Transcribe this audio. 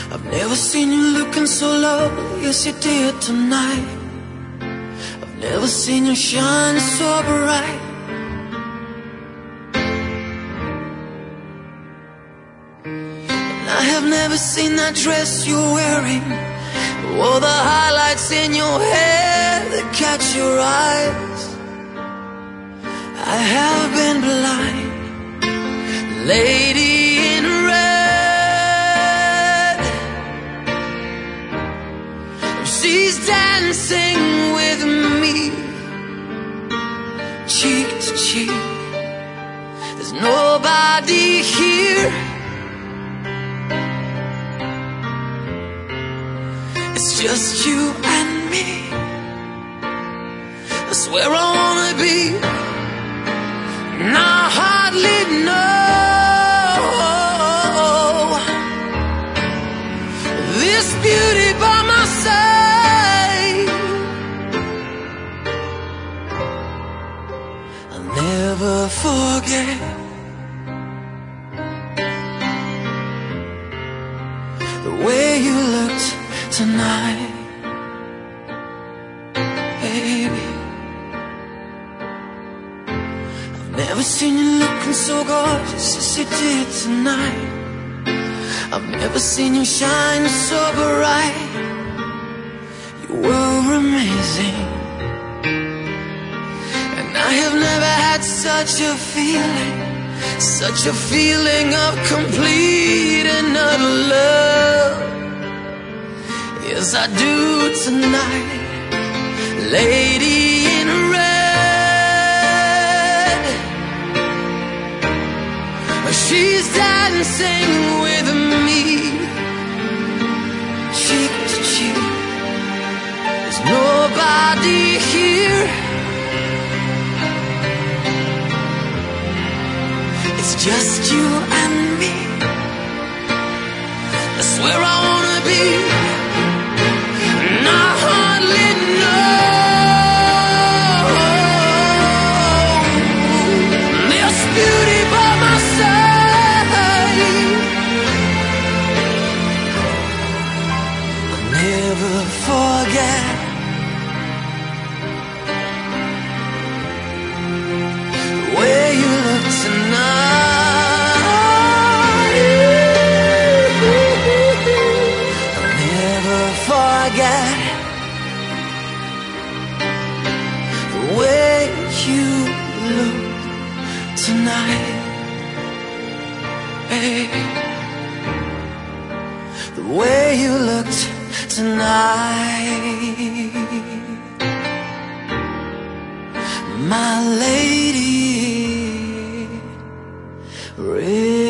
I've never seen you looking so lovely, yes you did tonight. I've never seen you shine so bright. And I have never seen that dress you're wearing, or the highlights in your hair that catch your eyes. I have been blind, lady in red. She's dancing with me, cheek to cheek. There's nobody here. It's just you and me. That's where I wanna be. And I hardly know this beauty by my side. I'll never forget the way you looked tonight, baby. Never seen you looking so gorgeous as you did tonight. I've never seen you shine so bright. You were amazing, and I have never had such a feeling of complete and utter love. Yes, I do tonight, lady in red. She's dancing with me, cheek to cheek. There's nobody here. It's just you and me. That's where I wanna be. And I hardly know this beauty by my side. Never forget the way you look tonight. I'll never forget the way you look tonight, babe. The way you looked tonight, my lady.